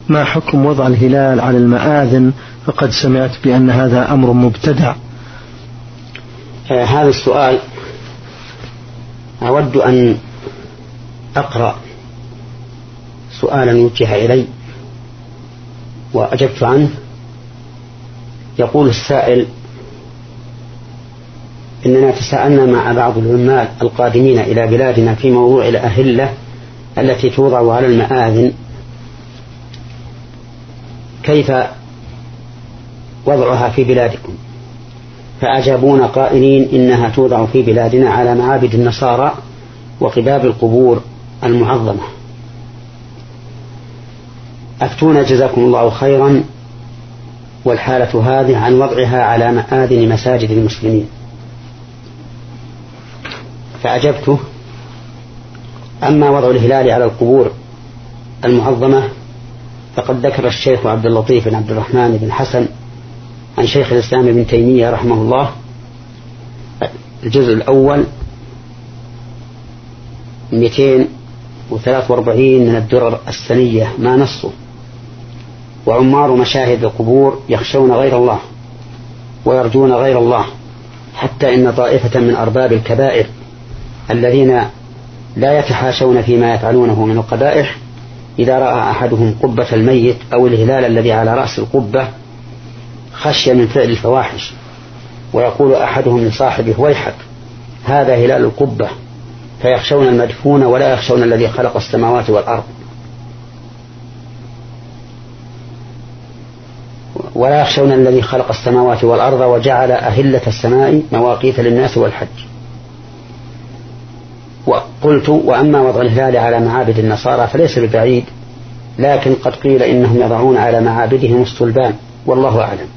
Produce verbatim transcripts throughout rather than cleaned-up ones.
ما حكم وضع الهلال على المآذن؟ فقد سمعت بأن هذا أمر مبتدع. آه هذا السؤال أود أن أقرأ سؤالا وجه إلي وأجبت عنه. يقول السائل: إننا تساءلنا مع بعض العمال القادمين إلى بلادنا في موضوع الأهلة التي توضع على المآذن، كيف وضعها في بلادكم؟ فأجابونا قائلين إنها توضع في بلادنا على معابد النصارى وقباب القبور المعظمة. أفتونا جزاكم الله خيرا، والحالة هذه عن وضعها على مآذن مساجد المسلمين. فأجبته: أما وضع الهلال على القبور المعظمة فقد ذكر الشيخ عبد اللطيف بن عبد الرحمن بن حسن عن شيخ الإسلام ابن تيمية رحمه الله الجزء الأول مئتين وثلاث وأربعين من الدرر السنية ما نصه: وعمار مشاهد القبور يخشون غير الله ويرجون غير الله، حتى إن طائفة من أرباب الكبائر الذين لا يتحاشون فيما يفعلونه من القبائح إذا رأى أحدهم قبة الميت أو الهلال الذي على رأس القبة خشي من فعل الفواحش، ويقول أحدهم لصاحبه: ويحك هذا هلال القبة، فيخشون المدفون ولا يخشون الذي خلق السماوات والأرض ولا يخشون الذي خلق السماوات والأرض وجعل أهلة السماء مواقيت للناس والحج. وقلت: وأما وضع الهلال على معابد النصارى فليس ببعيد، لكن قد قيل إنهم يضعون على معابدهم الصلبان، والله أعلم.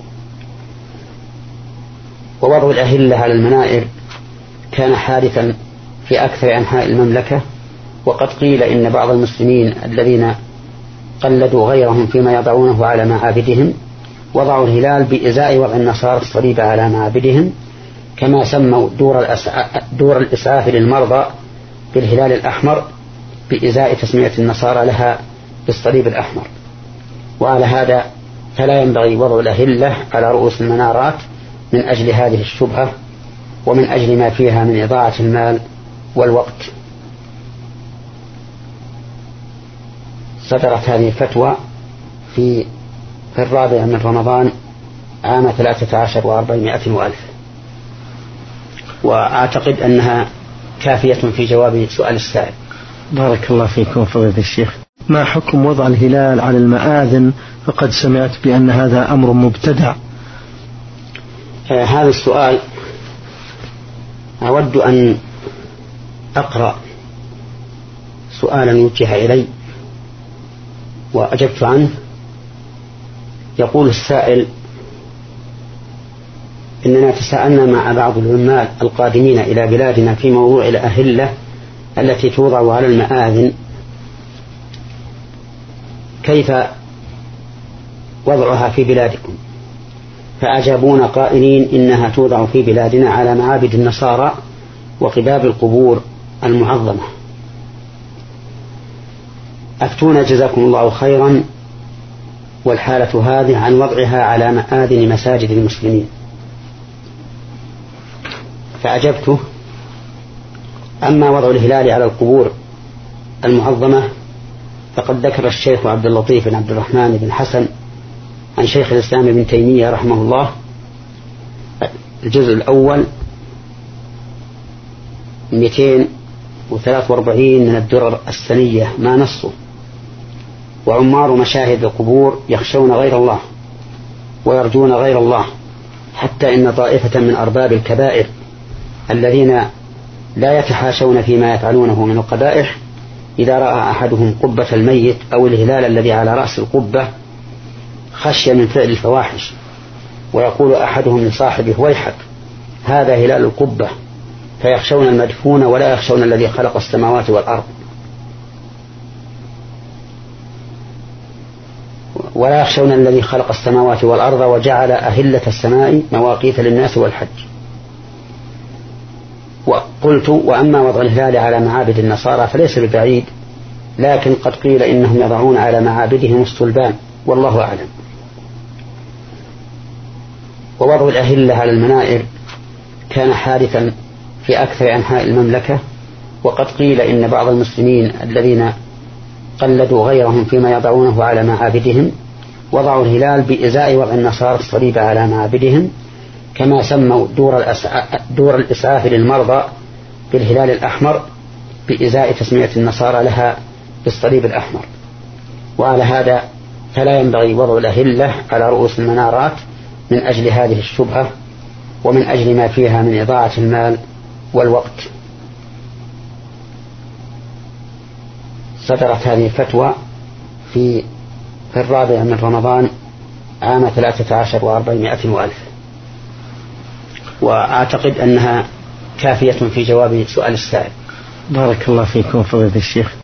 ووضع الأهلة على المنائر كان حادثا في أكثر أنحاء المملكة، وقد قيل إن بعض المسلمين الذين قلدوا غيرهم فيما يضعونه على معابدهم وضعوا الهلال بإزاء وضع النصارى الصليب على معابدهم، كما سموا دور, دور الإسعاف للمرضى بالهلال الأحمر بإزاء تسمية النصارى لها بالصليب الأحمر. وعلى هذا فلا ينبغي وضع الأهلة على رؤوس المنارات من أجل هذه الشبهة ومن أجل ما فيها من إضاعة المال والوقت. صدرت هذه الفتوى في في الرابع من رمضان عام ثلاثة عشر وأربعمائة وألف، وأعتقد أنها كافية في جواب سؤال السائل. بارك الله فيكم فضيلة الشيخ. ما حكم وضع الهلال على المآذن؟ فقد سمعت بأن هذا أمر مبتدع. آه هذا السؤال أود أن أقرأ سؤالا وجه إلي وأجبت عنه. يقول السائل: إننا تساءلنا مع بعض العمال القادمين إلى بلادنا في موضوع الأهلة التي توضع على المآذن، كيف وضعها في بلادكم؟ فأجابونا قائلين إنها توضع في بلادنا على معابد النصارى وقباب القبور المعظمة. أفتونا جزاكم الله خيرا، والحالة هذه عن وضعها على مآذن مساجد المسلمين. فأجبته: أما وضع الهلال على القبور المعظمة فقد ذكر الشيخ عبد اللطيف بن عبد الرحمن بن حسن عن شيخ الإسلام ابن تيمية رحمه الله الجزء الأول مئتين وثلاث وأربعين من الدرر السنية ما نصه: وعمار مشاهد القبور يخشون غير الله ويرجون غير الله، حتى إن طائفة من أرباب الكبائر الذين لا يتحاشون فيما يفعلونه من القبائح إذا رأى أحدهم قبة الميت أو الهلال الذي على رأس القبة خشي من فعل الفواحش، ويقول أحدهم لصاحبه: ويحك هذا هلال القبة، فيخشون المدفون ولا يخشون الذي خلق السماوات والأرض ولا يخشون الذي خلق السماوات والأرض وجعل أهلة السماء مواقيت للناس والحج. وقلت: وأما وضع الهلال على معابد النصارى فليس ببعيد، لكن قد قيل إنهم يضعون على معابدهم الصلبان، والله أعلم. ووضع الأهلة على المنائر كان حادثا في أكثر أنحاء المملكة، وقد قيل إن بعض المسلمين الذين قلدوا غيرهم فيما يضعونه على معابدهم وضعوا الهلال بإزاء وضع النصارى الصليب على معابدهم، كما سموا دور, دور الإسعاف للمرضى بالهلال الأحمر بإزاء تسمية النصارى لها بالصليب الأحمر. وعلى هذا فلا ينبغي وضع الأهلة على رؤوس المنارات من أجل هذه الشبهة ومن أجل ما فيها من إضاعة المال والوقت. صدرت هذه الفتوى في في الرابع من رمضان عام ثلاثة عشر وأربعمائة وألف، وأعتقد أنها كافية في جواب سؤال السائل. بارك الله فيكم فضيلة الشيخ.